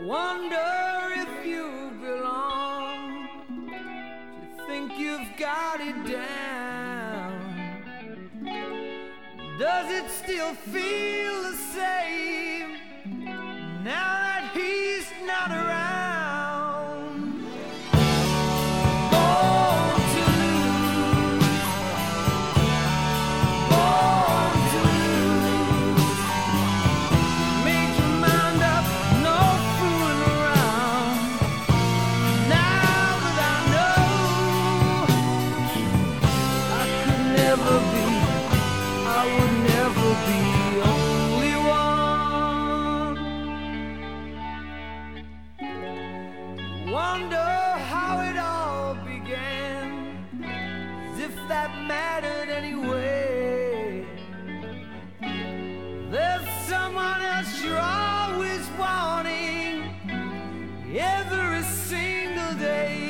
Wonder if you belong. Do you think you've got it down? Does it still feel the same now that he's not around? Wonder how it all began, as if that mattered anyway. There's someone else you're always wanting every single day.